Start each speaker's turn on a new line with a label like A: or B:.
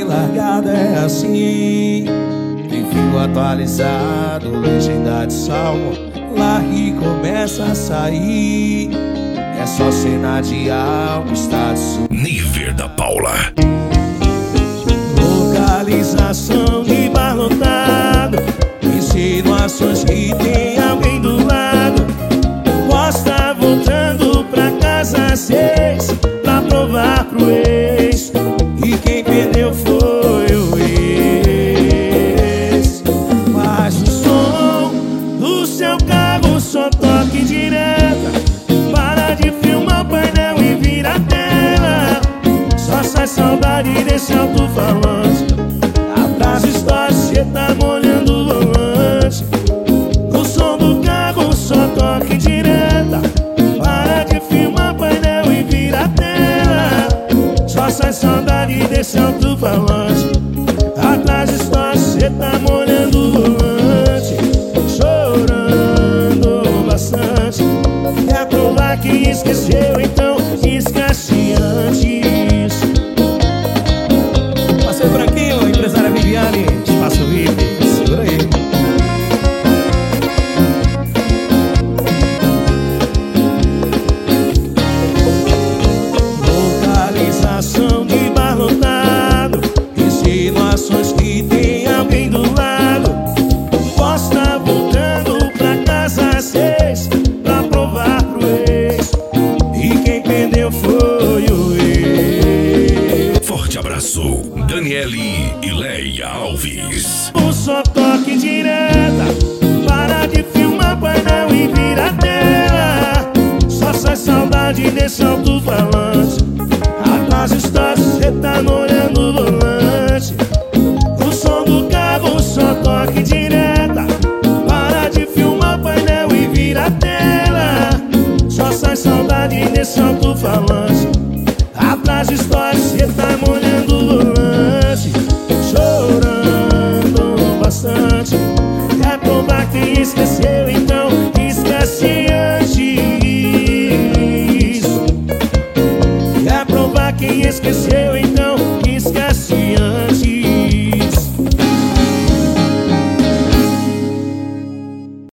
A: largada é assim. Tem fio atualizado, legenda de salmo. Largue e começa a sair. É só cena de álbum, status.
B: Nível da Paula.
A: Localização de bar lotado. Insinuações que tem alguém do lado. Posta voltando pra casa às 6 pra provar pro ex. E quem perdeu foi o ex. Mas o som do seu carro só toque direta. Para de filmar o painel e vira a tela. Só sai saudade desse alto-falante. Atrás história, cê tá molhando o volante. O som do carro só toque direta. Para de filmar o painel e vira a tela. Só sai saudade desse alto-falante. Atrás história, cê tá molhando o volante. Chorando bastante. Quer provar que esqueceu, então esquece antes. Passei por aqui, o empresária Viviane, espaço VIP, segura aí. Localização de bar lotado. Insinuações que tem alguém do lado. Posta voltando pra casa às 6 pra provar pro ex. E quem perdeu foi o ex.
B: Forte abraço, Daniele e Leia Alves.
A: Um só toque direta. Para de filmar painel e vira a tela. Só sai saudade desse alto-falante. Atrás histórias, cê tá no olhando.